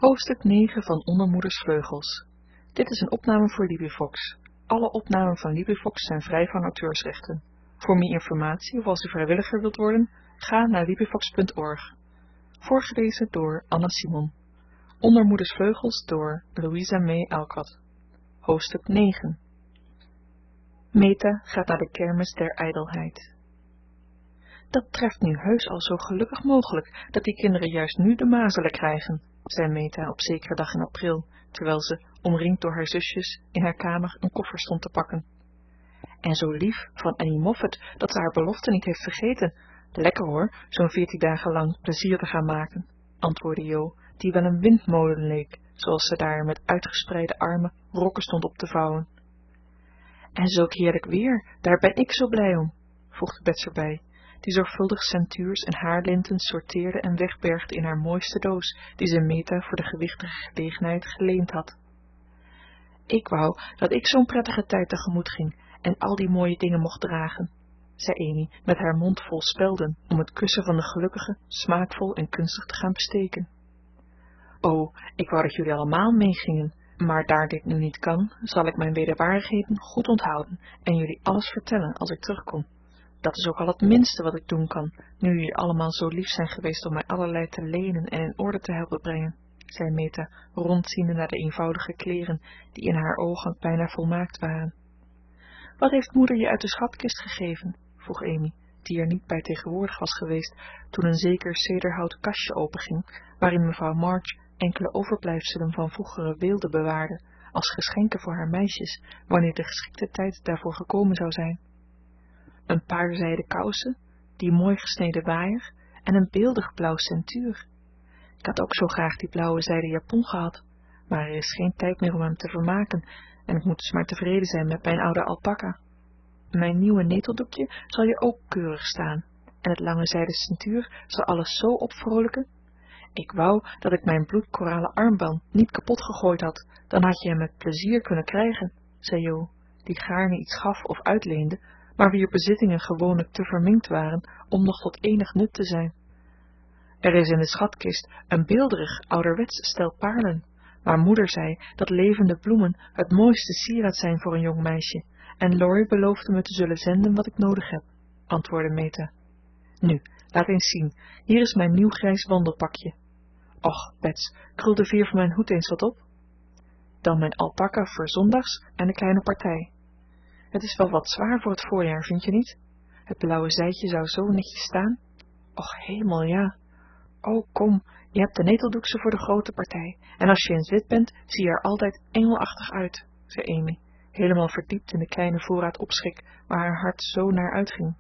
Hoofdstuk 9 van Ondermoeders Vleugels. Dit is een opname voor LibriVox. Alle opnamen van LibriVox zijn vrij van auteursrechten. Voor meer informatie of als u vrijwilliger wilt worden, ga naar LibriVox.org. Voorgelezen door Anna Simon. Ondermoeders Vleugels door Louisa May Alcott. Hoofdstuk 9. Meta gaat naar de kermis der ijdelheid. Dat treft nu heus al zo gelukkig mogelijk dat die kinderen juist nu de mazelen krijgen, zei Meta op zekere dag in april, terwijl ze, omringd door haar zusjes, in haar kamer een koffer stond te pakken. En zo lief van Annie Moffat dat ze haar belofte niet heeft vergeten. Lekker hoor, zo'n 14 dagen lang plezier te gaan maken, antwoordde Jo, die wel een windmolen leek, zoals ze daar met uitgespreide armen rokken stond op te vouwen. En zulk heerlijk weer, daar ben ik zo blij om, voegde Bets erbij, die zorgvuldig ceintuurs en haarlinten sorteerde en wegbergde in haar mooiste doos, die ze Meta voor de gewichtige gelegenheid geleend had. Ik wou dat ik zo'n prettige tijd tegemoet ging en al die mooie dingen mocht dragen, zei Amy met haar mond vol spelden om het kussen van de gelukkige smaakvol en kunstig te gaan besteken. Oh, ik wou dat jullie allemaal meegingen, maar daar dit nu niet kan, zal ik mijn wederwaardigheden goed onthouden en jullie alles vertellen als ik terugkom. Dat is ook al het minste wat ik doen kan, nu jullie allemaal zo lief zijn geweest om mij allerlei te lenen en in orde te helpen brengen, zei Meta, rondziende naar de eenvoudige kleren, die in haar ogen bijna volmaakt waren. Wat heeft moeder je uit de schatkist gegeven? Vroeg Amy, die er niet bij tegenwoordig was geweest toen een zeker cederhouten kastje openging, waarin mevrouw March enkele overblijfselen van vroegere weelde bewaarde, als geschenken voor haar meisjes, wanneer de geschikte tijd daarvoor gekomen zou zijn. Een paar zijden kousen, die mooi gesneden waaier en een beeldig blauw ceintuur. Ik had ook zo graag die blauwe zijden japon gehad, maar er is geen tijd meer om hem te vermaken en ik moet dus maar tevreden zijn met mijn oude alpaca. Mijn nieuwe neteldoekje zal je ook keurig staan en het lange zijden ceintuur zal alles zo opvrolijken. Ik wou dat ik mijn bloedkoralen armband niet kapot gegooid had, dan had je hem met plezier kunnen krijgen, zei Jo, die gaarne iets gaf of uitleende, maar wier bezittingen gewoonlijk te verminkt waren om nog tot enig nut te zijn. Er is in de schatkist een beelderig ouderwets stel paarlen, maar moeder zei dat levende bloemen het mooiste sieraad zijn voor een jong meisje, en Laurie beloofde me te zullen zenden wat ik nodig heb, antwoordde Meta. Nu, laat eens zien, hier is mijn nieuw grijs wandelpakje. Och, Bets, krul de veer van mijn hoed eens wat op. Dan mijn alpaca voor zondags en een kleine partij. Het is wel wat zwaar voor het voorjaar, vind je niet? Het blauwe zijdje zou zo netjes staan. Och, hemel, ja. Oh, kom, je hebt de neteldoekse voor de grote partij. En als je in het wit bent, zie je er altijd engelachtig uit, zei Amy, helemaal verdiept in de kleine voorraad opschik waar haar hart zo naar uitging.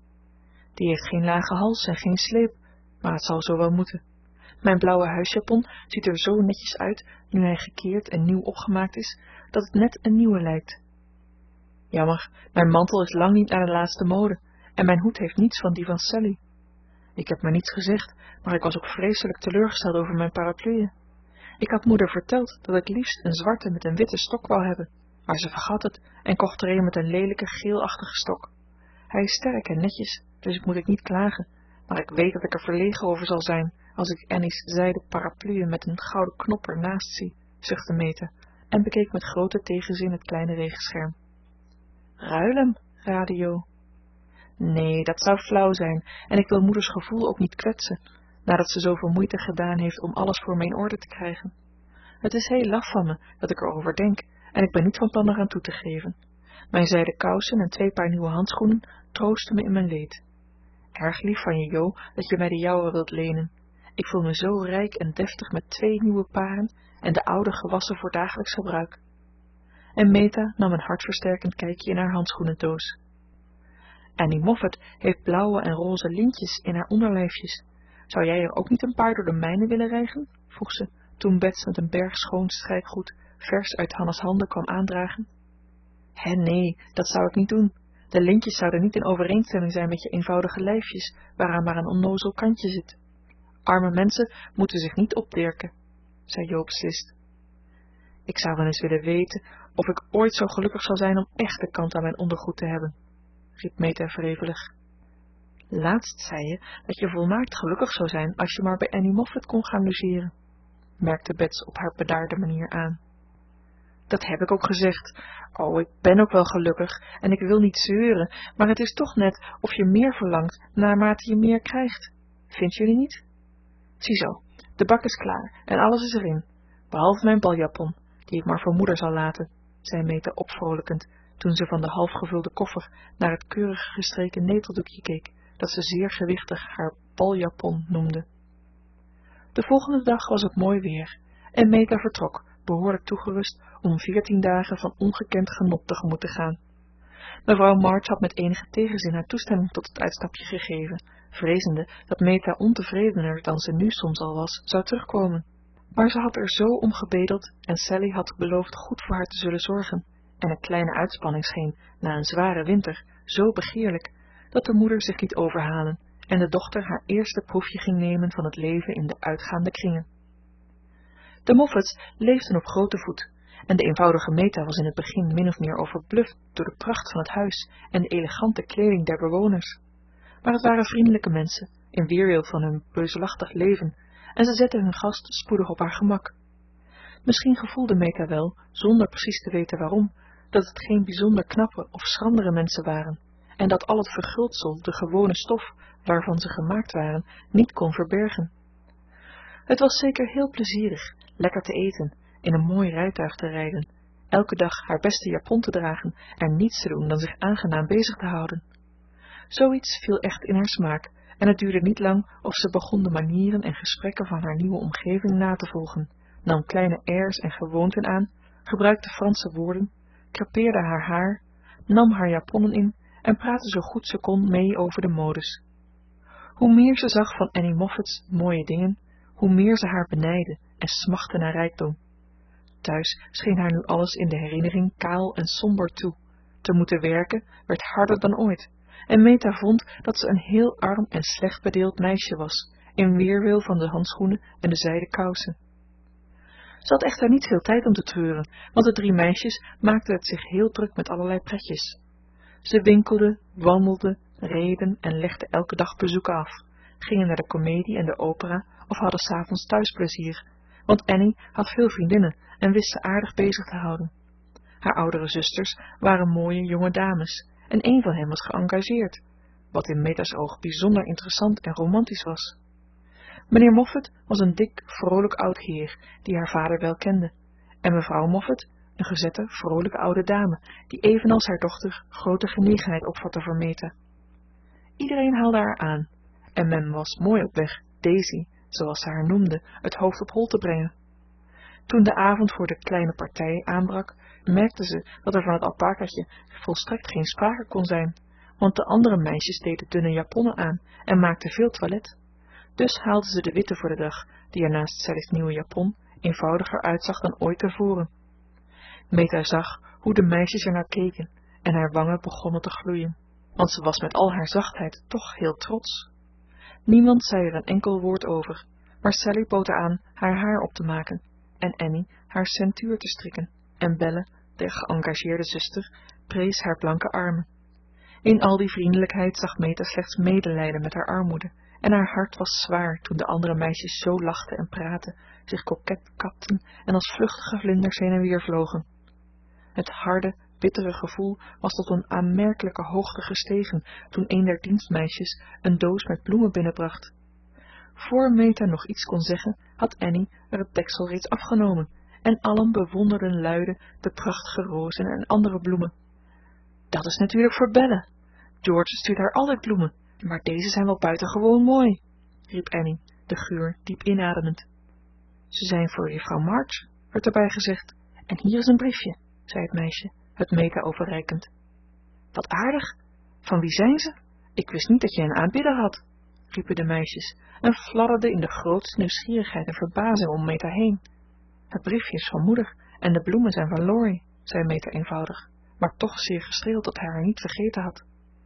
Die heeft geen lage hals en geen sleep, maar het zal zo wel moeten. Mijn blauwe huisjapon ziet er zo netjes uit, nu hij gekeerd en nieuw opgemaakt is, dat het net een nieuwe lijkt. Jammer, mijn mantel is lang niet naar de laatste mode en mijn hoed heeft niets van die van Sally. Ik heb maar niets gezegd, maar ik was ook vreselijk teleurgesteld over mijn parapluie. Ik had moeder verteld dat ik liefst een zwarte met een witte stok wou hebben, maar ze vergat het en kocht er een met een lelijke geelachtige stok. Hij is sterk en netjes, dus ik moet niet klagen, maar ik weet dat ik er verlegen over zal zijn als ik Annie's zijden parapluie met een gouden knop ernaast zie, zuchtte Meta en bekeek met grote tegenzin het kleine regenscherm. Ruil hem, raadde Jo. Nee, dat zou flauw zijn en ik wil moeders gevoel ook niet kwetsen, nadat ze zoveel moeite gedaan heeft om alles voor me in orde te krijgen. Het is heel laf van me dat ik erover denk en ik ben niet van plan eraan toe te geven. Mijn zijden kousen en 2 paar nieuwe handschoenen troosten me in mijn leed. Erg lief van je, Jo, dat je mij de jouwe wilt lenen. Ik voel me zo rijk en deftig met 2 nieuwe paren en de oude gewassen voor dagelijks gebruik. En Meta nam een hartversterkend kijkje in haar handschoenendoos. Annie Moffat heeft blauwe en roze lintjes in haar onderlijfjes. Zou jij er ook niet een paar door de mijne willen rijgen? Vroeg ze, toen Bets met een berg schoon strijkgoed vers uit Hanna's handen kwam aandragen. Nee, dat zou ik niet doen. De lintjes zouden niet in overeenstemming zijn met je eenvoudige lijfjes, waaraan maar een onnozel kantje zit. Arme mensen moeten zich niet opdirken, zei Jo beslist. Ik zou wel eens willen weten of ik ooit zo gelukkig zal zijn om echte kant aan mijn ondergoed te hebben, riep Meta wrevelig. Laatst zei je dat je volmaakt gelukkig zou zijn als je maar bij Annie Moffat kon gaan logeren. merkte Bets op haar bedaarde manier aan. Dat heb ik ook gezegd. Oh, ik ben ook wel gelukkig en ik wil niet zeuren, maar het is toch net of je meer verlangt naarmate je meer krijgt. Vindt jullie niet? Ziezo, de bak is klaar en alles is erin, behalve mijn baljapon, die ik maar voor moeder zal laten, zei Meta opvrolijkend, toen ze van de halfgevulde koffer naar het keurig gestreken neteldoekje keek, dat ze zeer gewichtig haar baljapon noemde. De volgende dag was het mooi weer en Meta vertrok, behoorlijk toegerust om 14 dagen van ongekend genot tegemoet te gaan. Mevrouw March had met enige tegenzin haar toestemming tot het uitstapje gegeven, vrezende dat Meta ontevredener dan ze nu soms al was, zou terugkomen. Maar ze had er zo om gebedeld en Sally had beloofd goed voor haar te zullen zorgen, en een kleine uitspanning scheen, na een zware winter, zo begeerlijk, dat de moeder zich liet overhalen en de dochter haar eerste proefje ging nemen van het leven in de uitgaande kringen. De Moffats leefden op grote voet, en de eenvoudige Meta was in het begin min of meer overbluft door de pracht van het huis en de elegante kleding der bewoners. Maar het waren vriendelijke mensen, in weerwil van hun beuzelachtig leven, en ze zetten hun gast spoedig op haar gemak. Misschien gevoelde Meta wel, zonder precies te weten waarom, dat het geen bijzonder knappe of schrandere mensen waren, en dat al het verguldsel de gewone stof waarvan ze gemaakt waren niet kon verbergen. Het was zeker heel plezierig, lekker te eten, in een mooi rijtuig te rijden, elke dag haar beste japon te dragen en niets te doen dan zich aangenaam bezig te houden. Zoiets viel echt in haar smaak, en het duurde niet lang of ze begon de manieren en gesprekken van haar nieuwe omgeving na te volgen, nam kleine airs en gewoonten aan, gebruikte Franse woorden, crepeerde haar haar, nam haar japonnen in en praatte zo goed ze kon mee over de modes. Hoe meer ze zag van Annie Moffats mooie dingen, hoe meer ze haar benijdde en smachtte naar rijkdom. Thuis scheen haar nu alles in de herinnering kaal en somber toe. Te moeten werken werd harder dan ooit, en Meta vond dat ze een heel arm en slecht bedeeld meisje was, in weerwil van de handschoenen en de zijden kousen. Ze had echter niet veel tijd om te treuren, want de 3 meisjes maakten het zich heel druk met allerlei pretjes. Ze winkelden, wandelden, reden en legden elke dag bezoeken af, gingen naar de komedie en de opera of hadden 's avonds thuisplezier, want Annie had veel vriendinnen en wist ze aardig bezig te houden. Haar oudere zusters waren mooie jonge dames en een van hen was geëngageerd, wat in Meta's oog bijzonder interessant en romantisch was. Meneer Moffat was een dik, vrolijk oud heer die haar vader wel kende, en mevrouw Moffat een gezette, vrolijke oude dame die evenals haar dochter grote genegenheid opvatte voor Meta. Iedereen haalde haar aan en men was mooi op weg Daisy, zoals ze haar noemde, het hoofd op hol te brengen. Toen de avond voor de kleine partij aanbrak, merkte ze dat er van het alpakatje volstrekt geen sprake kon zijn, want de andere meisjes deden dunne japonnen aan en maakten veel toilet. Dus haalde ze de witte voor de dag, die er naast Sally's nieuwe japon eenvoudiger uitzag dan ooit tevoren. Meta zag hoe de meisjes er naar keken en haar wangen begonnen te gloeien, want ze was met al haar zachtheid toch heel trots. Niemand zei er een enkel woord over, maar Sally bood aan haar haar op te maken en Annie haar ceintuur te strikken en Belle, de geëngageerde zuster, prees haar blanke armen. In al die vriendelijkheid zag Meta slechts medelijden met haar armoede en haar hart was zwaar toen de andere meisjes zo lachten en praten, zich koket kapten en als vluchtige vlinders heen en weer vlogen. Het harde, bittere gevoel was tot een aanmerkelijke hoogte gestegen toen een der dienstmeisjes een doos met bloemen binnenbracht. Voor Meta nog iets kon zeggen, had Annie er het deksel reeds afgenomen en allen bewonderden luide de prachtige rozen en andere bloemen. Dat is natuurlijk voor Belle. George stuurt haar altijd bloemen, maar deze zijn wel buitengewoon mooi, riep Annie, de geur diep inademend. Ze zijn voor juffrouw March, werd erbij gezegd, en hier is een briefje, zei het meisje, het Meta overreikend. Wat aardig. Van wie zijn ze? Ik wist niet dat je een aanbidder had, riepen de meisjes en fladderden in de grootste nieuwsgierigheid en verbazing om Meta heen. Het briefje is van moeder en de bloemen zijn van Laurie, zei Meta eenvoudig, maar toch zeer gestreeld dat hij haar niet vergeten had.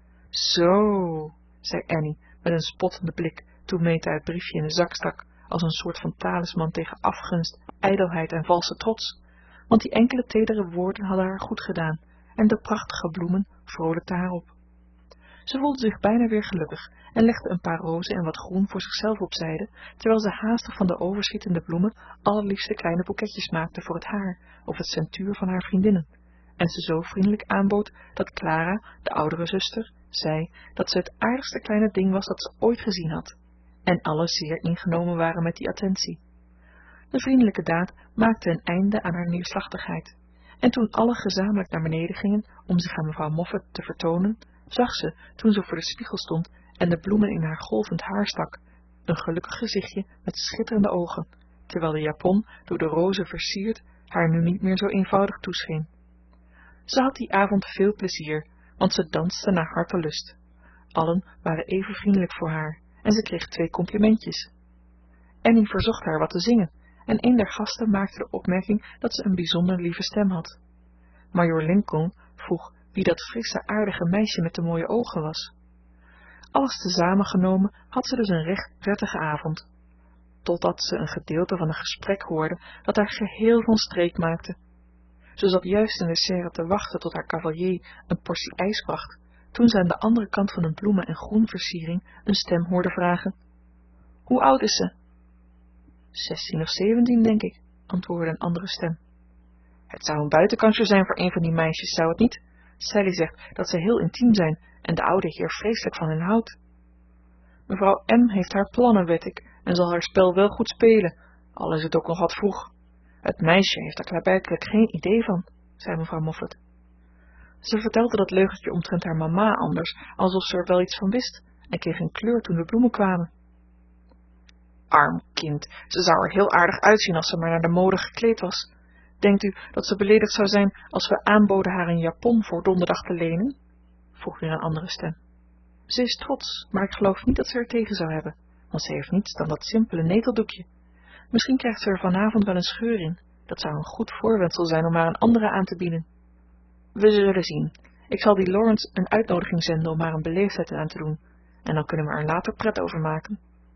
Zo, zei Annie met een spottende blik toen Meta het briefje in de zak stak als een soort van talisman tegen afgunst, ijdelheid en valse trots, want die enkele tedere woorden hadden haar goed gedaan en de prachtige bloemen vrolijkten haar op. Ze voelde zich bijna weer gelukkig en legde een paar rozen en wat groen voor zichzelf opzijde, terwijl ze haastig van de overschietende bloemen allerliefste kleine boeketjes maakte voor het haar of het ceintuur van haar vriendinnen, en ze zo vriendelijk aanbood dat Clara, de oudere zuster, zei dat ze het aardigste kleine ding was dat ze ooit gezien had, en allen zeer ingenomen waren met die attentie. De vriendelijke daad maakte een einde aan haar neerslachtigheid, en toen allen gezamenlijk naar beneden gingen om zich aan mevrouw Moffat te vertonen, zag ze, toen ze voor de spiegel stond en de bloemen in haar golvend haar stak, een gelukkig gezichtje met schitterende ogen, terwijl de japon, door de rozen versierd, haar nu niet meer zo eenvoudig toescheen. Ze had die avond veel plezier, want ze danste naar hartelust. Allen waren even vriendelijk voor haar, en ze kreeg 2 complimentjes. Annie verzocht haar wat te zingen, en een der gasten maakte de opmerking dat ze een bijzonder lieve stem had. Majoor Lincoln vroeg wie dat frisse, aardige meisje met de mooie ogen was. Alles tezamen genomen had ze dus een recht prettige avond, totdat ze een gedeelte van een gesprek hoorde dat haar geheel van streek maakte. Ze zat juist in de serre te wachten tot haar cavalier een portie ijs bracht, toen ze aan de andere kant van een bloemen- en groenversiering een stem hoorde vragen: "Hoe oud is ze?" 16 of 17, denk ik, antwoordde een andere stem. Het zou een buitenkansje zijn voor een van die meisjes, zou het niet? Sally zegt dat ze heel intiem zijn en de oude heer vreselijk van hen houdt. Mevrouw M. heeft haar plannen, wed ik, en zal haar spel wel goed spelen, al is het ook nog wat vroeg. Het meisje heeft er klaarblijkelijk geen idee van, zei mevrouw Moffat. Ze vertelde dat leugentje omtrent haar mama anders, alsof ze er wel iets van wist, en kreeg een kleur toen de bloemen kwamen. Arm kind, ze zou er heel aardig uitzien als ze maar naar de mode gekleed was. Denkt u dat ze beledigd zou zijn als we aanboden haar een japon voor donderdag te lenen? Vroeg weer een andere stem. Ze is trots, maar ik geloof niet dat ze er tegen zou hebben, want ze heeft niets dan dat simpele neteldoekje. Misschien krijgt ze er vanavond wel een scheur in. Dat zou een goed voorwendsel zijn om haar een andere aan te bieden. We zullen zien. Ik zal die Lawrence een uitnodiging zenden om haar een beleefdheid aan te doen, en dan kunnen we er later pret over maken.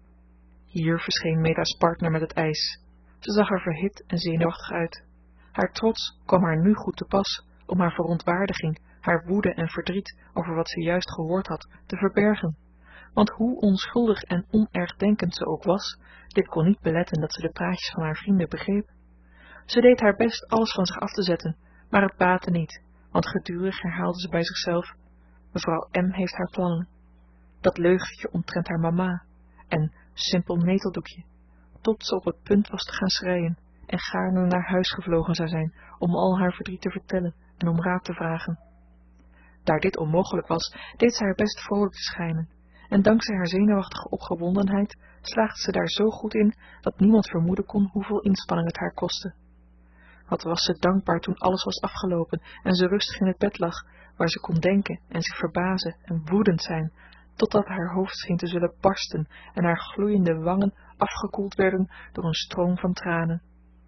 Hier verscheen Meta's partner met het ijs. Ze zag er verhit en zenuwachtig uit. Haar trots kwam haar nu goed te pas om haar verontwaardiging, haar woede en verdriet over wat ze juist gehoord had, te verbergen. Want hoe onschuldig en onergdenkend ze ook was, dit kon niet beletten dat ze de praatjes van haar vrienden begreep. Ze deed haar best alles van zich af te zetten, maar het baatte niet, want gedurig herhaalde ze bij zichzelf: mevrouw M. heeft haar plannen. Dat leugentje omtrent haar mama, en simpel neteldoekje, tot ze op het punt was te gaan schreien en gaarne naar huis gevlogen zou zijn om al haar verdriet te vertellen en om raad te vragen. Daar dit onmogelijk was, deed ze haar best vrolijk te schijnen, en dankzij haar zenuwachtige opgewondenheid slaagde ze daar zo goed in dat niemand vermoeden kon hoeveel inspanning het haar kostte. Wat was ze dankbaar toen alles was afgelopen en ze rustig in het bed lag, waar ze kon denken en zich verbazen en woedend zijn, totdat haar hoofd scheen te zullen barsten en haar gloeiende wangen afgekoeld werden door een stroom van tranen.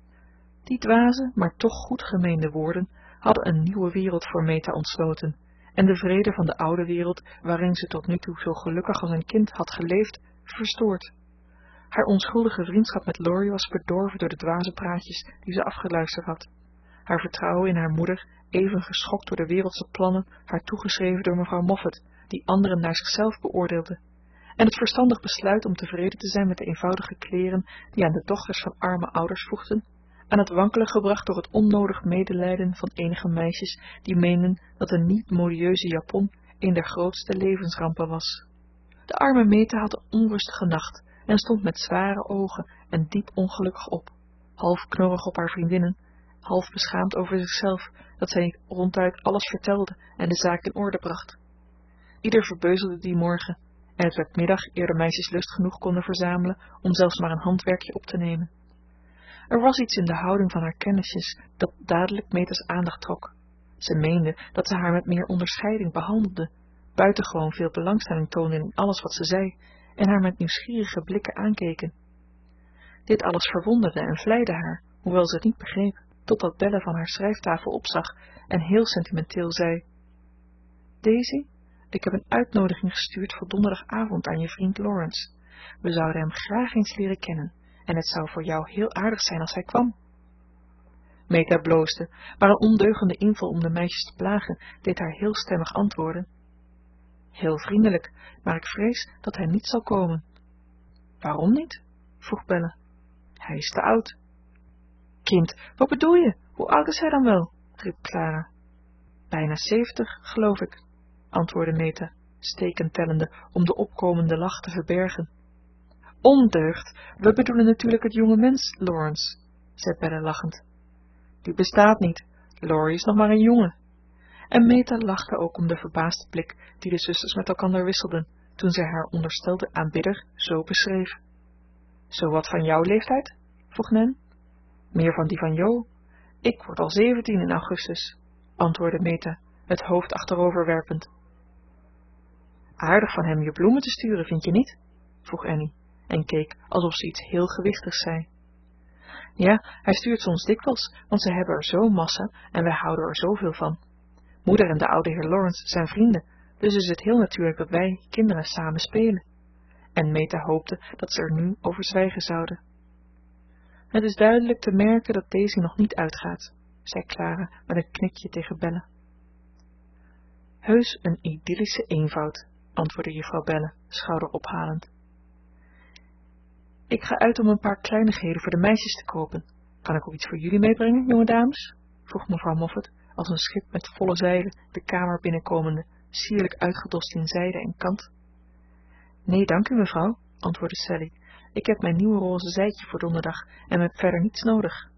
Die dwaze, maar toch goed gemeende woorden hadden een nieuwe wereld voor Meta ontsloten, en de vrede van de oude wereld, waarin ze tot nu toe zo gelukkig als een kind had geleefd, verstoord. Haar onschuldige vriendschap met Laurie was bedorven door de dwaze praatjes die ze afgeluisterd had. Haar vertrouwen in haar moeder, even geschokt door de wereldse plannen, haar toegeschreven door mevrouw Moffat, die anderen naar zichzelf beoordeelde, en het verstandig besluit om tevreden te zijn met de eenvoudige kleren die aan de dochters van arme ouders voegden, aan het wankelen gebracht door het onnodig medelijden van enige meisjes die meenden dat een niet modieuze japon een der grootste levensrampen was. De arme Meta had een onrustige nacht en stond met zware ogen en diep ongelukkig op, half knorrig op haar vriendinnen, half beschaamd over zichzelf dat zij niet ronduit alles vertelde en de zaak in orde bracht. Ieder verbeuzelde die morgen, en het werd middag eer de meisjes lust genoeg konden verzamelen om zelfs maar een handwerkje op te nemen. Er was iets in de houding van haar kennisjes dat dadelijk Meta's aandacht trok. Ze meende dat ze haar met meer onderscheiding behandelde, buitengewoon veel belangstelling toonden in alles wat ze zei, en haar met nieuwsgierige blikken aankeken. Dit alles verwonderde en vleide haar, hoewel ze het niet begreep, totdat Belle van haar schrijftafel opzag en heel sentimenteel zei: Daisy, ik heb een uitnodiging gestuurd voor donderdagavond aan je vriend Lawrence. We zouden hem graag eens leren kennen, en het zou voor jou heel aardig zijn als hij kwam. Meta bloosde, maar een ondeugende inval om de meisjes te plagen deed haar heel stemmig antwoorden: Heel vriendelijk, maar ik vrees dat hij niet zal komen. Waarom niet? Vroeg Belle. Hij is te oud. Kind, wat bedoel je? Hoe oud is hij dan wel? Riep Clara. Bijna 70, geloof ik, antwoordde Meta, stekend tellende om de opkomende lach te verbergen. Ondeugd, we bedoelen natuurlijk het jonge mens, Lawrence, zei Belle lachend. Die bestaat niet. Laurie is nog maar een jongen. En Meta lachte ook om de verbaasde blik die de zusters met elkander wisselden, toen zij haar onderstelde aanbidder zo beschreef. Zo wat van jouw leeftijd? Vroeg Nan. Meer van die van Jo. Ik word al 17 in augustus, antwoordde Meta, het hoofd achterover werpend. Aardig van hem je bloemen te sturen, vind je niet? Vroeg Annie, en keek alsof ze iets heel gewichtigs zei. Ja, hij stuurt soms dikwijls, want ze hebben er zo'n massa en wij houden er zoveel van. Moeder en de oude heer Lawrence zijn vrienden, dus is het heel natuurlijk dat wij kinderen samen spelen. En Meta hoopte dat ze er nu over zwijgen zouden. Het is duidelijk te merken dat Daisy nog niet uitgaat, zei Clara met een knikje tegen Belle. Heus een idyllische eenvoud, antwoordde juffrouw Belle, schouderophalend. Ik ga uit om een paar kleinigheden voor de meisjes te kopen. Kan ik ook iets voor jullie meebrengen, jonge dames? Vroeg mevrouw Moffat, als een schip met volle zeilen de kamer binnenkomende, sierlijk uitgedost in zijde en kant. Nee, dank u, mevrouw, antwoordde Sally. Ik heb mijn nieuwe roze zijdje voor donderdag en heb verder niets nodig.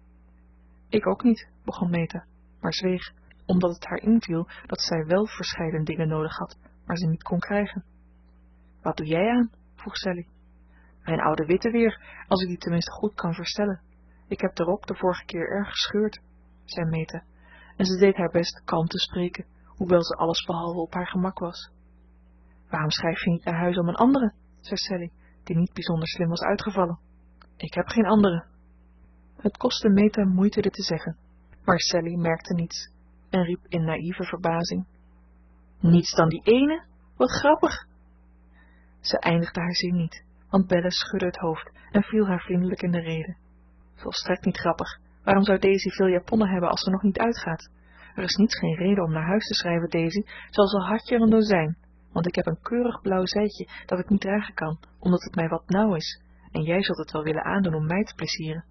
Ik ook niet, begon Meta, maar zweeg, omdat het haar inviel dat zij wel verscheiden dingen nodig had, maar ze niet kon krijgen. Wat doe jij aan? vroeg Sally. Mijn oude witte weer, als ik die tenminste goed kan verstellen. Ik heb de rok de vorige keer erg gescheurd, zei Meta, en ze deed haar best kalm te spreken, hoewel ze allesbehalve op haar gemak was. Waarom schrijf je niet naar huis om een andere? zei Sally, die niet bijzonder slim was uitgevallen. Ik heb geen andere. Het kostte Meta moeite dit te zeggen, maar Sally merkte niets en riep in naïeve verbazing. Niets dan die ene? Wat grappig! Ze eindigde haar zin niet, want Belle schudde het hoofd en viel haar vriendelijk in de rede. Volstrekt niet grappig. Waarom zou Daisy veel japonnen hebben als ze nog niet uitgaat? Er is niets geen reden om naar huis te schrijven, Daisy, zelfs al had je er een dozijn, want ik heb een keurig blauw zijdje dat ik niet dragen kan, omdat het mij wat nauw is, en jij zult het wel willen aandoen om mij te plezieren.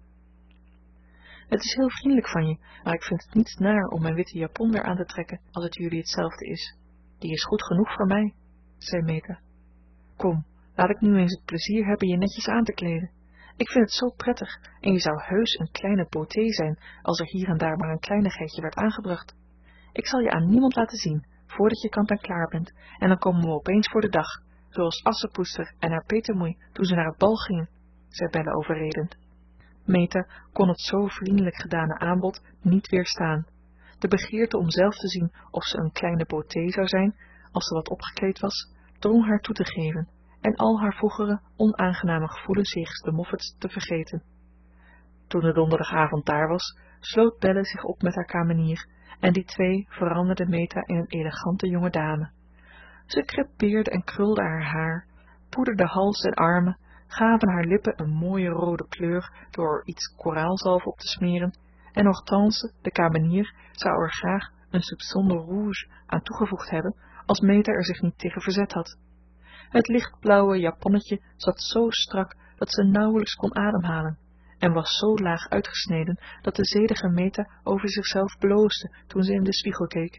Het is heel vriendelijk van je, maar ik vind het niets naar om mijn witte japon weer aan te trekken, als het jullie hetzelfde is. Die is goed genoeg voor mij, zei Meta. Kom, laat ik nu eens het plezier hebben je netjes aan te kleden. Ik vind het zo prettig en je zou heus een kleine beauté zijn als er hier en daar maar een kleinigheidje werd aangebracht. Ik zal je aan niemand laten zien, voordat je kant en klaar bent, en dan komen we opeens voor de dag, zoals Assepoester en haar petermoei toen ze naar het bal gingen, zei Belle overredend. Meta kon het zo vriendelijk gedane aanbod niet weerstaan. De begeerte om zelf te zien of ze een kleine beauté zou zijn, als ze wat opgekleed was, drong haar toe te geven en al haar vroegere onaangename gevoelens jegens de Moffats te vergeten. Toen de donderdagavond daar was, sloot Belle zich op met haar kamenier en die twee veranderden Meta in een elegante jonge dame. Ze crepeerde en krulde haar poederde hals en armen, gaven haar lippen een mooie rode kleur door er iets koraalzalf op te smeren, en Hortense, de kamenier, zou er graag een soupçon de rouge aan toegevoegd hebben, als Meta er zich niet tegen verzet had. Het lichtblauwe japonnetje zat zo strak dat ze nauwelijks kon ademhalen, en was zo laag uitgesneden dat de zedige Meta over zichzelf bloosde toen ze in de spiegel keek.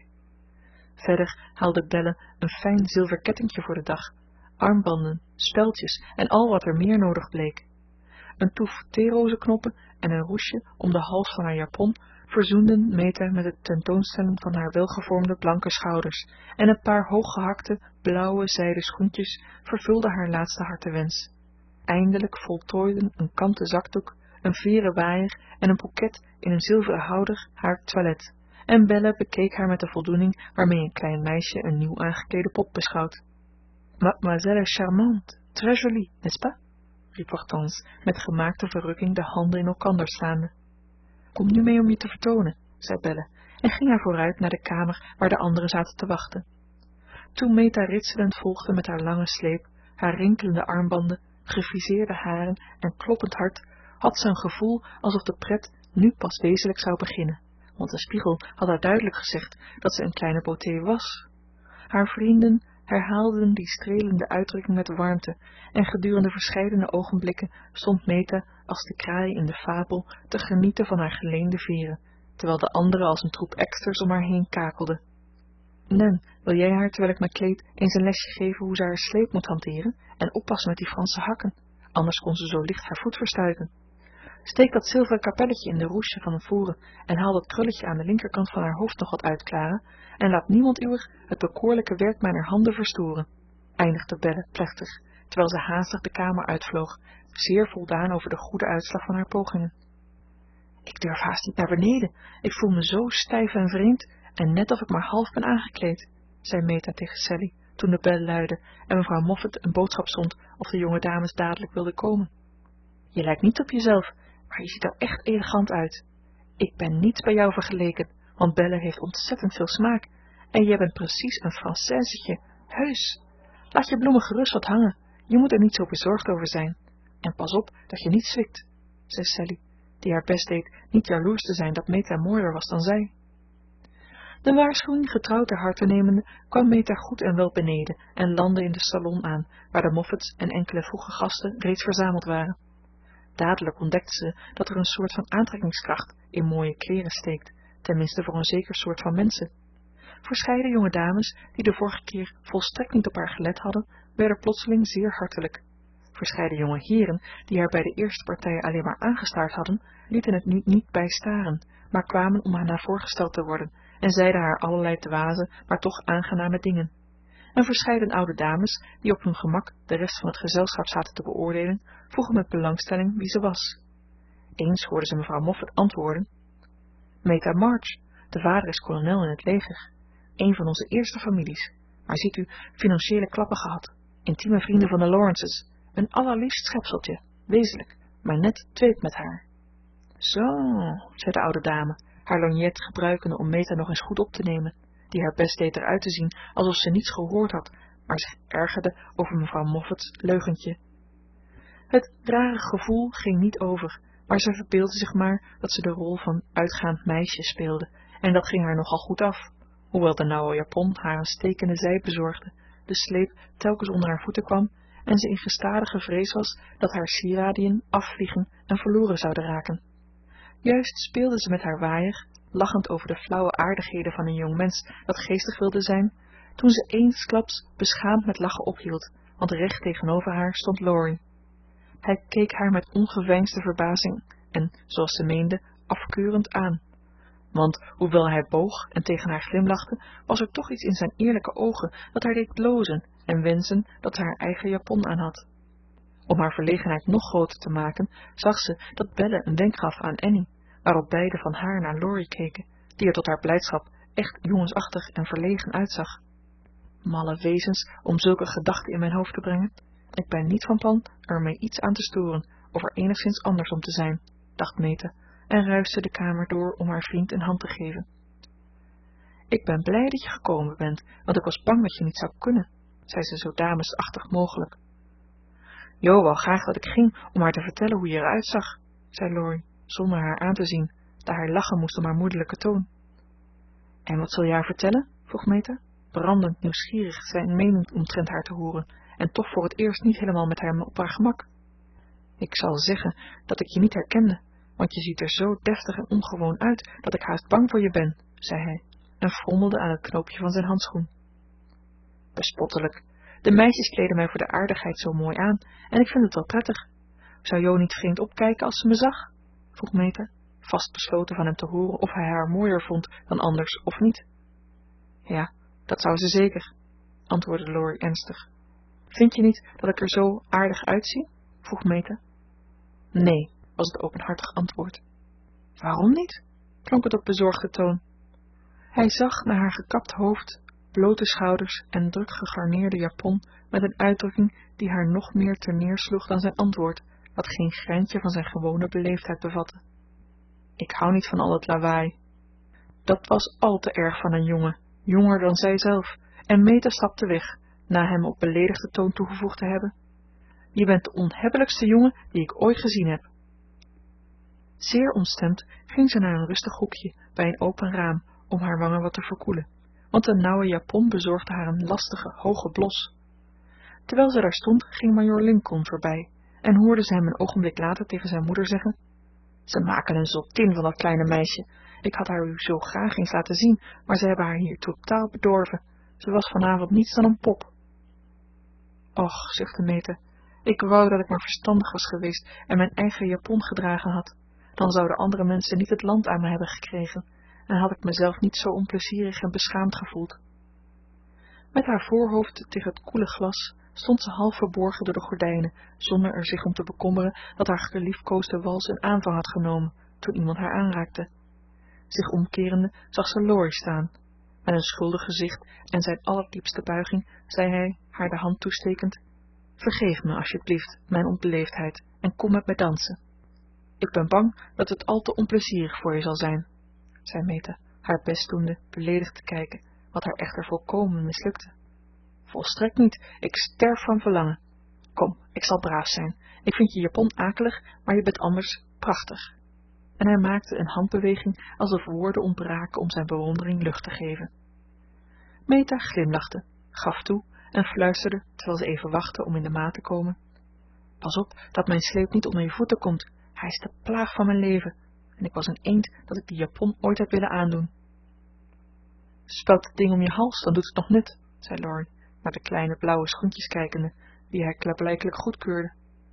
Verder haalde Belle een fijn zilver kettingje voor de dag, armbanden, speldjes en al wat er meer nodig bleek. Een toef theerozenknoppen en een roesje om de hals van haar japon verzoenden Meta met het tentoonstellen van haar welgevormde blanke schouders, en een paar hooggehakte blauwe zijden schoentjes vervulden haar laatste hartewens. Eindelijk voltooiden een kanten zakdoek, een veren waaier en een boeket in een zilveren houder haar toilet, en Belle bekeek haar met de voldoening waarmee een klein meisje een nieuw aangeklede pop beschouwt. Mademoiselle est charmante, très jolie, n'est-ce pas? riep Hortense, met gemaakte verrukking de handen in elkander slaande. Kom nu mee om je te vertonen, zei Belle, en ging haar vooruit naar de kamer waar de anderen zaten te wachten. Toen Meta ritselend volgde met haar lange sleep, haar rinkelende armbanden, gefriseerde haren en kloppend hart, had ze een gevoel alsof de pret nu pas wezenlijk zou beginnen, want de spiegel had haar duidelijk gezegd dat ze een kleine beauté was. Haar vrienden, herhaalden die strelende uitdrukking met warmte, en gedurende verscheidene ogenblikken stond Meta als de kraai in de fabel te genieten van haar geleende veren, terwijl de anderen als een troep eksters om haar heen kakelden. Nan, wil jij haar, terwijl ik mij kleed, eens een lesje geven hoe ze haar sleep moet hanteren en oppassen met die Franse hakken, anders kon ze zo licht haar voet verstuiken. Steek dat zilveren kapelletje in de roesje van voren en haal dat krulletje aan de linkerkant van haar hoofd nog wat uit, Clara, en laat niemand uwer het bekoorlijke werk mijner handen verstoren, eindigde Belle plechtig, terwijl ze haastig de kamer uitvloog, zeer voldaan over de goede uitslag van haar pogingen. Ik durf haast niet naar beneden, ik voel me zo stijf en vreemd en net of ik maar half ben aangekleed, zei Meta tegen Sallie, toen de bel luidde en mevrouw Moffat een boodschap zond of de jonge dames dadelijk wilden komen. Je lijkt niet op jezelf, maar je ziet er echt elegant uit. Ik ben niets bij jou vergeleken, want Belle heeft ontzettend veel smaak en jij bent precies een Françaisetje, heus. Laat je bloemen gerust wat hangen, je moet er niet zo bezorgd over zijn. En pas op dat je niet zwikt, zei Sallie, die haar best deed niet jaloers te zijn dat Meta mooier was dan zij. De waarschuwing getrouw ter harte nemende kwam Meta goed en wel beneden en landde in de salon aan, waar de Moffats en enkele vroege gasten reeds verzameld waren. Dadelijk ontdekte ze dat er een soort van aantrekkingskracht in mooie kleren steekt, tenminste voor een zeker soort van mensen. Verscheiden jonge dames, die de vorige keer volstrekt niet op haar gelet hadden, werden plotseling zeer hartelijk. Verscheiden jonge heren, die haar bij de eerste partij alleen maar aangestaard hadden, lieten het nu niet bij staren, maar kwamen om haar voorgesteld te worden en zeiden haar allerlei dwaze, maar toch aangename dingen. En verscheiden oude dames, die op hun gemak de rest van het gezelschap zaten te beoordelen, vroegen met belangstelling wie ze was. Eens hoorden ze mevrouw Moffat antwoorden: Meta March, de vader is kolonel in het leger. Een van onze eerste families, maar ziet u, financiële klappen gehad. Intieme vrienden van de Lawrences, een allerliefst schepseltje, wezenlijk, maar net tweet met haar. Zo, zei de oude dame, haar lorgnet gebruikende om Meta nog eens goed op te nemen, die haar best deed eruit te zien alsof ze niets gehoord had, maar zich ergerde over mevrouw Moffats leugentje. Het rare gevoel ging niet over, maar ze verbeeldde zich maar dat ze de rol van uitgaand meisje speelde, en dat ging haar nogal goed af, hoewel de nauwe japon haar een stekende zij bezorgde, de sleep telkens onder haar voeten kwam en ze in gestadige vrees was dat haar sieradiën afvliegen en verloren zouden raken. Juist speelde ze met haar waaier, lachend over de flauwe aardigheden van een jong mens dat geestig wilde zijn, toen ze eensklaps beschaamd met lachen ophield, want recht tegenover haar stond Laurie. Hij keek haar met ongeveinsde verbazing en, zoals ze meende, afkeurend aan. Want, hoewel hij boog en tegen haar glimlachte, was er toch iets in zijn eerlijke ogen dat haar deed blozen en wensen dat ze haar eigen japon aan had. Om haar verlegenheid nog groter te maken, zag ze dat Belle een wenk gaf aan Annie, waarop beiden van haar naar Laurie keken, die er tot haar blijdschap echt jongensachtig en verlegen uitzag. Malle wezens om zulke gedachten in mijn hoofd te brengen. Ik ben niet van plan er mee iets aan te storen of er enigszins anders om te zijn, dacht Meta, en ruiste de kamer door om haar vriend een hand te geven. Ik ben blij dat je gekomen bent, want ik was bang dat je niet zou kunnen, zei ze zo damesachtig mogelijk. Jo wou graag dat ik ging om haar te vertellen hoe je eruit zag, zei Laurie, zonder haar aan te zien, daar hij lachen moest om haar moederlijke toon. En wat zul je haar vertellen? Vroeg Meta, brandend nieuwsgierig zijn mening omtrent haar te horen, en toch voor het eerst niet helemaal met haar op haar gemak. Ik zal zeggen dat ik je niet herkende, want je ziet er zo deftig en ongewoon uit dat ik haast bang voor je ben, zei hij, en frommelde aan het knoopje van zijn handschoen. Bespottelijk. De meisjes kleden mij voor de aardigheid zo mooi aan, en ik vind het wel prettig. Zou Jo niet vreemd opkijken als ze me zag? Vroeg Meta, vastbesloten van hem te horen of hij haar mooier vond dan anders of niet. Ja, dat zou ze zeker, antwoordde Laurie ernstig. Vind je niet dat ik er zo aardig uitzie? Vroeg Meta. Nee, was het openhartig antwoord. Waarom niet? Klonk het op bezorgde toon. Hij zag naar haar gekapt hoofd, blote schouders en druk gegarneerde japon met een uitdrukking die haar nog meer terneersloeg dan zijn antwoord, dat geen greintje van zijn gewone beleefdheid bevatte. Ik hou niet van al het lawaai. Dat was al te erg van een jongen, jonger dan zij zelf, en Meta stapte weg, na hem op beledigde toon toegevoegd te hebben. Je bent de onhebbelijkste jongen die ik ooit gezien heb. Zeer ontstemd ging ze naar een rustig hoekje bij een open raam om haar wangen wat te verkoelen, want een nauwe japon bezorgde haar een lastige, hoge blos. Terwijl ze daar stond, ging majoor Lincoln voorbij en hoorde ze hem een ogenblik later tegen zijn moeder zeggen: "Ze maken een zottin van dat kleine meisje. Ik had haar u zo graag eens laten zien, maar ze hebben haar hier totaal bedorven. Ze was vanavond niets dan een pop." "Och," zuchtte Meta, "ik wou dat ik maar verstandig was geweest en mijn eigen japon gedragen had. Dan zouden andere mensen niet het land aan me hebben gekregen en had ik mezelf niet zo onplezierig en beschaamd gevoeld." Met haar voorhoofd tegen het koele glas stond ze half verborgen door de gordijnen, zonder er zich om te bekommeren dat haar geliefkoosde wals een aanvang had genomen toen iemand haar aanraakte. Zich omkerende zag ze Laurie staan. Met een schuldig gezicht en zijn allerdiepste buiging zei hij, haar de hand toestekend: "Vergeef me, alsjeblieft, mijn onbeleefdheid en kom met me dansen." "Ik ben bang dat het al te onplezierig voor je zal zijn," zei Meta, haar best doende beledigd te kijken, wat haar echter volkomen mislukte. "Volstrekt niet, ik sterf van verlangen. Kom, ik zal braaf zijn. Ik vind je japon akelig, maar je bent anders prachtig." En hij maakte een handbeweging alsof woorden ontbraken om zijn bewondering lucht te geven. Meta glimlachte, gaf toe en fluisterde, terwijl ze even wachtte om in de maat te komen: "Pas op dat mijn sleep niet onder je voeten komt. Hij is de plaag van mijn leven en ik was een eend dat ik die japon ooit heb willen aandoen." "Speld het ding om je hals, dan doet het nog nut," zei Laurie, naar de kleine blauwe schoentjes kijkende, die hij klaarblijkelijk goedkeurde.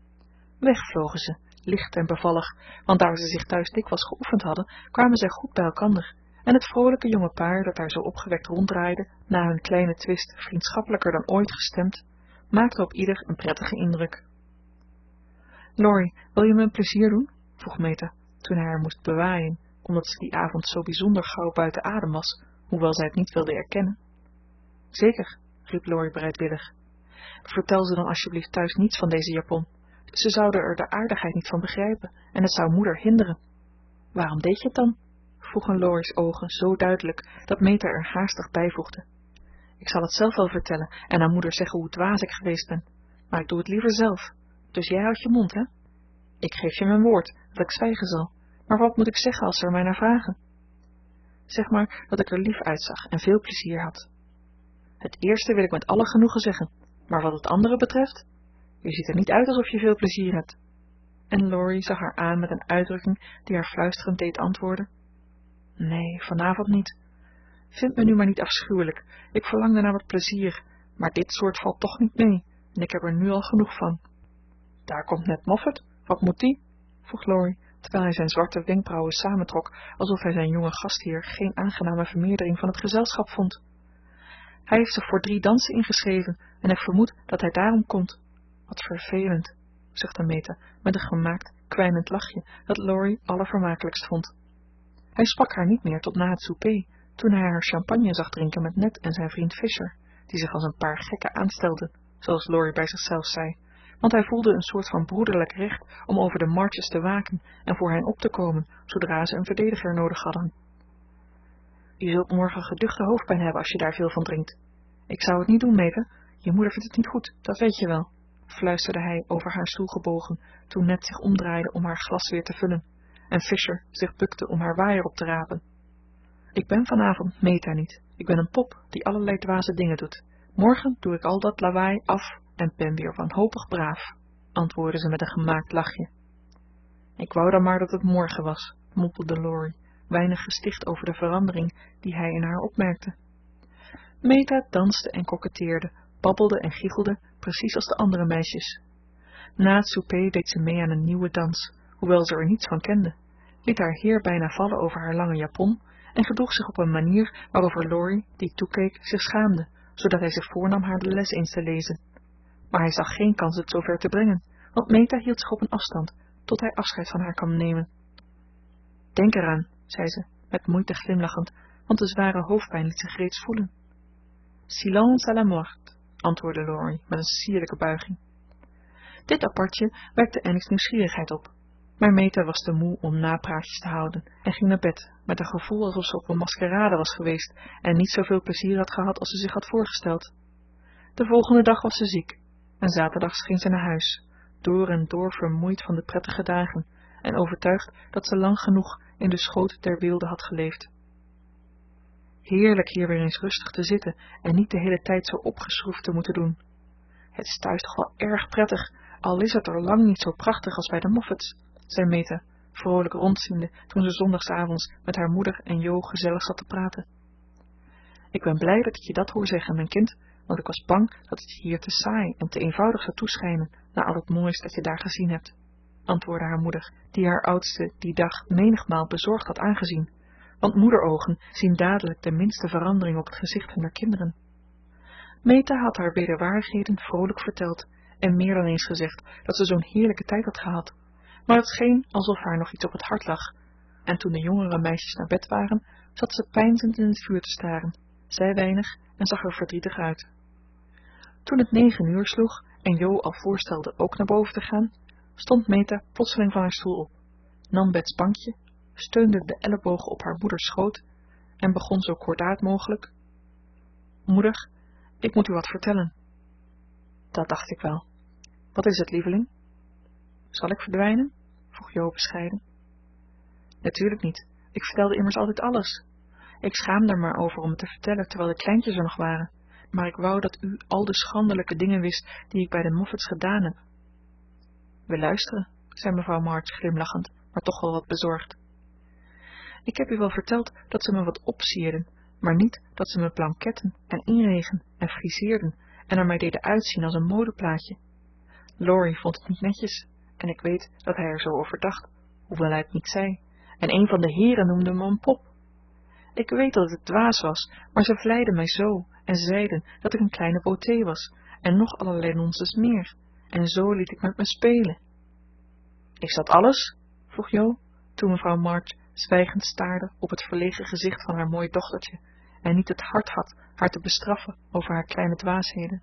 Weg vlogen ze, licht en bevallig, want daar ze zich thuis dikwijls geoefend hadden, kwamen zij goed bij elkander, en het vrolijke jonge paar dat daar zo opgewekt ronddraaide, na hun kleine twist vriendschappelijker dan ooit gestemd, maakte op ieder een prettige indruk. "Laurie, wil je me een plezier doen?" vroeg Meta, toen hij haar moest bewaaien, omdat ze die avond zo bijzonder gauw buiten adem was, hoewel zij het niet wilde erkennen. "Zeker," riep Laurie bereidwillig. "Vertel ze dan alsjeblieft thuis niets van deze japon. Ze zouden er de aardigheid niet van begrijpen en het zou moeder hinderen." "Waarom deed je het dan?" vroegen Laurie's ogen zo duidelijk dat Meta er haastig bijvoegde: "Ik zal het zelf wel vertellen en aan moeder zeggen hoe dwaas ik geweest ben, maar ik doe het liever zelf. Dus jij houdt je mond, hè? Ik geef je mijn woord dat ik zwijgen zal, maar wat moet ik zeggen als ze er mij naar vragen?" "Zeg maar dat ik er lief uitzag en veel plezier had." "Het eerste wil ik met alle genoegen zeggen, maar wat het andere betreft, je ziet er niet uit alsof je veel plezier hebt." En Laurie zag haar aan met een uitdrukking die haar fluisterend deed antwoorden: "Nee, vanavond niet. Vind me nu maar niet afschuwelijk. Ik verlangde naar wat plezier, maar dit soort valt toch niet mee en ik heb er nu al genoeg van." "Daar komt net Moffat. Wat moet die?" vroeg Laurie, terwijl hij zijn zwarte wenkbrauwen samentrok, alsof hij zijn jonge gastheer geen aangename vermeerdering van het gezelschap vond. "Hij heeft zich voor 3 dansen ingeschreven en ik vermoed dat hij daarom komt." "Wat vervelend," zuchtte Meta met een gemaakt, kwijnend lachje dat Laurie allervermakelijkst vond. Hij sprak haar niet meer tot na het souper, toen hij haar champagne zag drinken met Ned en zijn vriend Fisher, die zich als een paar gekken aanstelden, zoals Laurie bij zichzelf zei, want hij voelde een soort van broederlijk recht om over de Marches te waken en voor hen op te komen, zodra ze een verdediger nodig hadden. "Je zult morgen geduchte hoofdpijn hebben als je daar veel van drinkt. Ik zou het niet doen, Meta. Je moeder vindt het niet goed, dat weet je wel," fluisterde hij over haar stoel gebogen, toen Ned zich omdraaide om haar glas weer te vullen en Fisher zich bukte om haar waaier op te rapen. "Ik ben vanavond Meta niet. Ik ben een pop die allerlei dwaze dingen doet. Morgen doe ik al dat lawaai af en ben weer wanhopig braaf," antwoordde ze met een gemaakt lachje. "Ik wou dan maar dat het morgen was," mompelde Laurie, weinig gesticht over de verandering die hij in haar opmerkte. Meta danste en koketteerde, babbelde en giechelde, precies als de andere meisjes. Na het souper deed ze mee aan een nieuwe dans, hoewel ze er niets van kende, liet haar heer bijna vallen over haar lange japon en gedroeg zich op een manier waarover Laurie, die toekeek, zich schaamde, zodat hij zich voornam haar de les eens te lezen. Maar hij zag geen kans het zover te brengen, want Meta hield zich op een afstand, tot hij afscheid van haar kwam nemen. "Denk eraan," zei ze, met moeite glimlachend, want de zware hoofdpijn liet zich reeds voelen. "Silence à la mort," antwoordde Laurie met een sierlijke buiging. Dit apartje wekte Annie's nieuwsgierigheid op, maar Meta was te moe om napraatjes te houden en ging naar bed met een gevoel alsof ze op een maskerade was geweest en niet zoveel plezier had gehad als ze zich had voorgesteld. De volgende dag was ze ziek en zaterdags ging ze naar huis, door en door vermoeid van de prettige dagen en overtuigd dat ze lang genoeg in de schoot der weelde had geleefd. Heerlijk hier weer eens rustig te zitten en niet de hele tijd zo opgeschroefd te moeten doen. Het is thuis toch wel erg prettig, al is het er lang niet zo prachtig als bij de Moffats, zei Meta, vrolijk rondziende toen ze zondagsavonds met haar moeder en Jo gezellig zat te praten. Ik ben blij dat ik je dat hoor zeggen, mijn kind, want ik was bang dat het je hier te saai en te eenvoudig zou toeschijnen na al het moois dat je daar gezien hebt, antwoordde haar moeder, die haar oudste die dag menigmaal bezorgd had aangezien, want moederogen zien dadelijk de minste verandering op het gezicht van haar kinderen. Meta had haar wederwaardigheden vrolijk verteld en meer dan eens gezegd dat ze zo'n heerlijke tijd had gehad, maar het scheen alsof haar nog iets op het hart lag, en toen de jongere meisjes naar bed waren, zat ze peinzend in het vuur te staren, zei weinig en zag er verdrietig uit. Toen het 9 uur sloeg en Jo al voorstelde ook naar boven te gaan, stond Meta plotseling van haar stoel op, nam Bets bankje, steunde de ellebogen op haar moeders schoot en begon zo kordaat mogelijk: Moeder, ik moet u wat vertellen. Dat dacht ik wel. Wat is het, lieveling? Zal ik verdwijnen? Vroeg Jo bescheiden. Natuurlijk niet. Ik vertelde immers altijd alles. Ik schaamde er maar over om het te vertellen terwijl de kleintjes er nog waren, maar ik wou dat u al de schandelijke dingen wist die ik bij de Moffats gedaan heb. We luisteren, zei mevrouw March glimlachend, maar toch wel wat bezorgd. Ik heb u wel verteld dat ze me wat opsierden, maar niet dat ze me blanketten en inregen en friseerden en er mij deden uitzien als een modeplaatje. Laurie vond het niet netjes, en ik weet dat hij er zo over dacht, hoewel hij het niet zei, en een van de heren noemde me een pop. Ik weet dat het dwaas was, maar ze vleiden mij zo en zeiden dat ik een kleine beauté was en nog allerlei nonsens meer, en zo liet ik met me spelen. Is dat alles? Vroeg Jo, toen mevrouw March zwijgend staarde op het verlegen gezicht van haar mooie dochtertje en niet het hart had haar te bestraffen over haar kleine dwaasheden.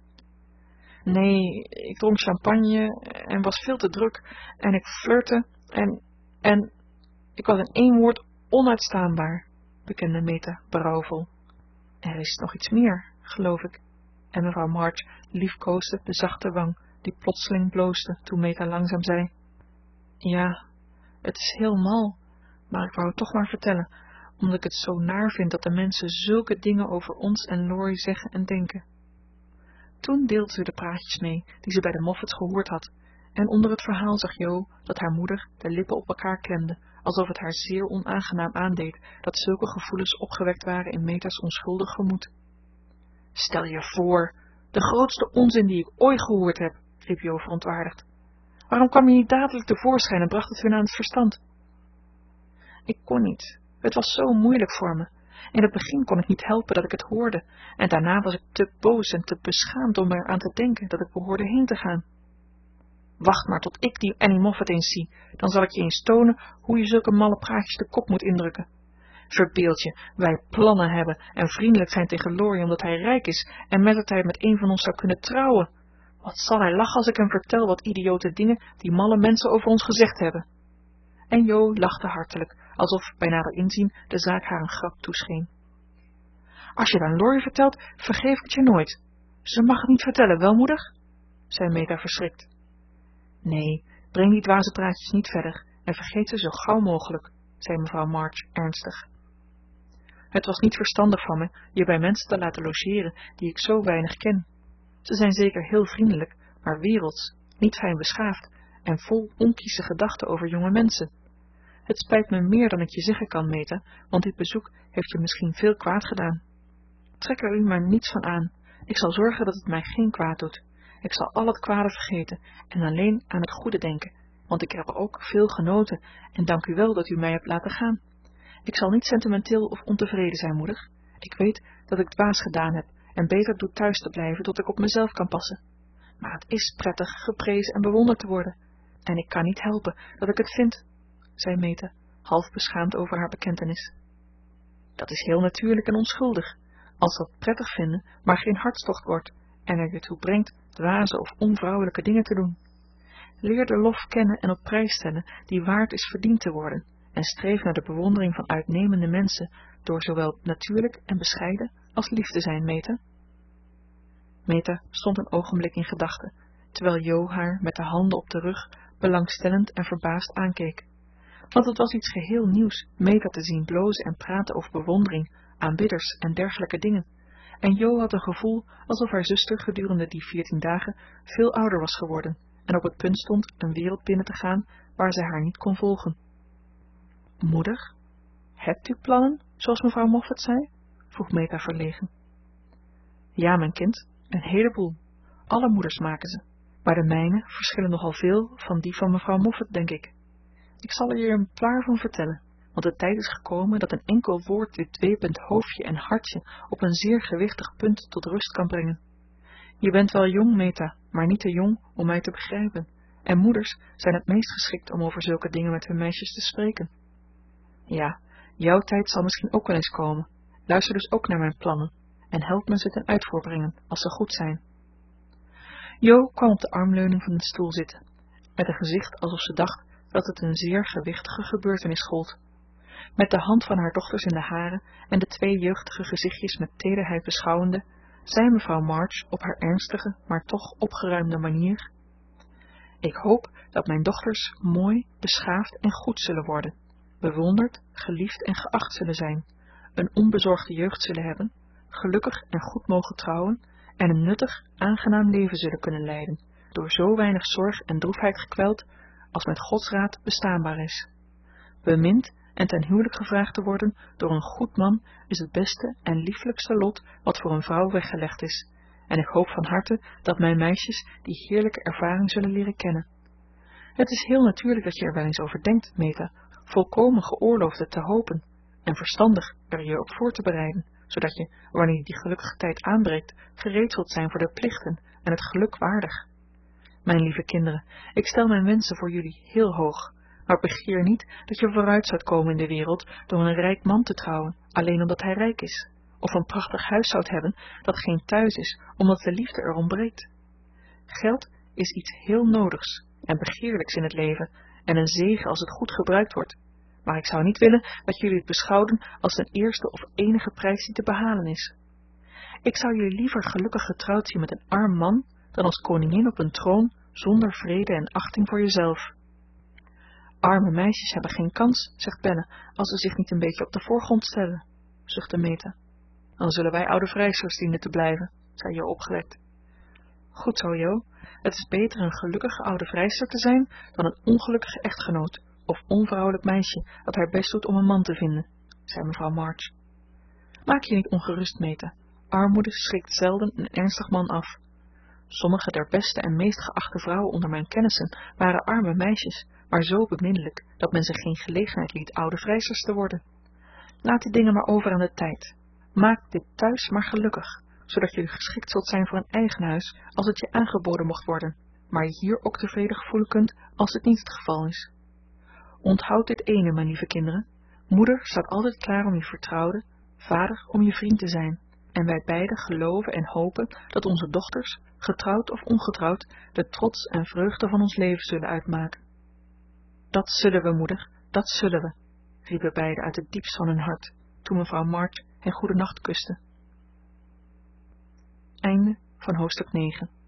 Nee, ik dronk champagne en was veel te druk en ik flirte en ik was in 1 woord onuitstaanbaar, bekende Meta berouwvol. Er is nog iets meer, geloof ik, en mevrouw March liefkoosde de zachte wang die plotseling bloosde toen Meta langzaam zei: Ja, het is heel mal, maar ik wou het toch maar vertellen, omdat ik het zo naar vind dat de mensen zulke dingen over ons en Laurie zeggen en denken. Toen deelde ze de praatjes mee die ze bij de Moffats gehoord had, en onder het verhaal zag Jo dat haar moeder de lippen op elkaar klemde, alsof het haar zeer onaangenaam aandeed dat zulke gevoelens opgewekt waren in Meta's onschuldig gemoed. Stel je voor, de grootste onzin die ik ooit gehoord heb, riep Jo verontwaardigd. Waarom kwam je niet dadelijk tevoorschijn en bracht het hun aan het verstand? Ik kon niet. Het was zo moeilijk voor me. In het begin kon ik niet helpen dat ik het hoorde, en daarna was ik te boos en te beschaamd om er aan te denken dat ik behoorde heen te gaan. Wacht maar tot ik die Annie Moffat eens zie, dan zal ik je eens tonen hoe je zulke malle praatjes de kop moet indrukken. Verbeeld je, wij plannen hebben en vriendelijk zijn tegen Laurie omdat hij rijk is en mettertijd met een van ons zou kunnen trouwen. Wat zal hij lachen als ik hem vertel wat idiote dingen die malle mensen over ons gezegd hebben. En Jo lachte hartelijk, alsof bij nader inzien de zaak haar een grap toescheen. Als je het aan Laurie vertelt, vergeef ik het je nooit. Ze mag het niet vertellen, wel moeder? Zei Meta verschrikt. Nee, breng die dwaze praatjes niet verder en vergeet ze zo gauw mogelijk, zei mevrouw March ernstig. Het was niet verstandig van me je bij mensen te laten logeren die ik zo weinig ken. Ze zijn zeker heel vriendelijk, maar werelds, niet fijn beschaafd en vol onkieze gedachten over jonge mensen. Het spijt me meer dan ik je zeggen kan, Meta, want dit bezoek heeft je misschien veel kwaad gedaan. Trek er u maar niets van aan. Ik zal zorgen dat het mij geen kwaad doet. Ik zal al het kwade vergeten en alleen aan het goede denken, want ik heb er ook veel genoten en dank u wel dat u mij hebt laten gaan. Ik zal niet sentimenteel of ontevreden zijn, moeder. Ik weet dat ik dwaas gedaan heb en beter doe thuis te blijven tot ik op mezelf kan passen. Maar het is prettig geprezen en bewonderd te worden. En ik kan niet helpen dat ik het vind, zei Meta, half beschaamd over haar bekentenis. Dat is heel natuurlijk en onschuldig, als dat prettig vinden maar geen hartstocht wordt en er je toe brengt dwaze of onvrouwelijke dingen te doen. Leer de lof kennen en op prijs stellen die waard is verdiend te worden en streef naar de bewondering van uitnemende mensen door zowel natuurlijk en bescheiden als lief te zijn, Meta. Meta stond een ogenblik in gedachten, terwijl Jo haar met de handen op de rug belangstellend en verbaasd aankeek. Want het was iets geheel nieuws Meta te zien blozen en praten over bewondering aanbidders en dergelijke dingen, en Jo had een gevoel alsof haar zuster gedurende die 14 dagen veel ouder was geworden en op het punt stond een wereld binnen te gaan waar zij haar niet kon volgen. Moeder, hebt u plannen, zoals mevrouw Moffat zei? Vroeg Meta verlegen. Ja, mijn kind, een heleboel. Alle moeders maken ze, maar de mijne verschillen nogal veel van die van mevrouw Moffat, denk ik. Ik zal er je een paar van vertellen, want de tijd is gekomen dat een enkel woord dit dwepend hoofdje en hartje op een zeer gewichtig punt tot rust kan brengen. Je bent wel jong, Meta, maar niet te jong om mij te begrijpen, en moeders zijn het meest geschikt om over zulke dingen met hun meisjes te spreken. Ja, jouw tijd zal misschien ook wel eens komen. Luister dus ook naar mijn plannen en help me ze ten uitvoer brengen, als ze goed zijn. Jo kwam op de armleuning van de stoel zitten, met een gezicht alsof ze dacht dat het een zeer gewichtige gebeurtenis gold. Met de hand van haar dochters in de hare en de 2 jeugdige gezichtjes met tederheid beschouwende, zei mevrouw March op haar ernstige, maar toch opgeruimde manier: Ik hoop dat mijn dochters mooi, beschaafd en goed zullen worden, bewonderd, geliefd en geacht zullen zijn, een onbezorgde jeugd zullen hebben, gelukkig en goed mogen trouwen en een nuttig, aangenaam leven zullen kunnen leiden, door zo weinig zorg en droefheid gekweld als met Gods raad bestaanbaar is. Bemind en ten huwelijk gevraagd te worden door een goed man is het beste en lieflijkste lot wat voor een vrouw weggelegd is, en ik hoop van harte dat mijn meisjes die heerlijke ervaring zullen leren kennen. Het is heel natuurlijk dat je er wel eens over denkt, Meta, volkomen geoorloofd het te hopen, en verstandig er je op voor te bereiden, zodat je, wanneer die gelukkige tijd aanbreekt, gereed zult zijn voor de plichten en het geluk waardig. Mijn lieve kinderen, ik stel mijn wensen voor jullie heel hoog, maar begeer niet dat je vooruit zoudt komen in de wereld door een rijk man te trouwen, alleen omdat hij rijk is, of een prachtig huis zoudt hebben dat geen thuis is, omdat de liefde er ontbreekt. Geld is iets heel nodigs en begeerlijks in het leven en een zegen als het goed gebruikt wordt, maar ik zou niet willen dat jullie het beschouwden als een eerste of enige prijs die te behalen is. Ik zou jullie liever gelukkig getrouwd zien met een arm man dan als koningin op een troon zonder vrede en achting voor jezelf. Arme meisjes hebben geen kans, zegt Belle, als ze zich niet een beetje op de voorgrond stellen, zuchtte Meta. Dan zullen wij oude vrijsters dienen te blijven, zei Jo opgewekt. Goed zo, Jo. Het is beter een gelukkige oude vrijster te zijn dan een ongelukkige echtgenoot of onvrouwelijk meisje dat haar best doet om een man te vinden, zei mevrouw March. Maak je niet ongerust, Meta. Armoede schrikt zelden een ernstig man af. Sommige der beste en meest geachte vrouwen onder mijn kennissen waren arme meisjes, maar zo beminnelijk dat men zich geen gelegenheid liet oude vrijsters te worden. Laat die dingen maar over aan de tijd. Maak dit thuis maar gelukkig, zodat jullie geschikt zult zijn voor een eigen huis als het je aangeboden mocht worden, maar je hier ook tevreden gevoelen kunt als dit niet het geval is. Onthoud dit ene, mijn lieve kinderen. Moeder staat altijd klaar om je vertrouwde, vader om je vriend te zijn, en wij beiden geloven en hopen dat onze dochters, getrouwd of ongetrouwd, de trots en vreugde van ons leven zullen uitmaken. Dat zullen we, moeder, dat zullen we, riepen beiden uit het diepst van hun hart, toen mevrouw March hen goedenacht kuste. Einde van hoofdstuk 9.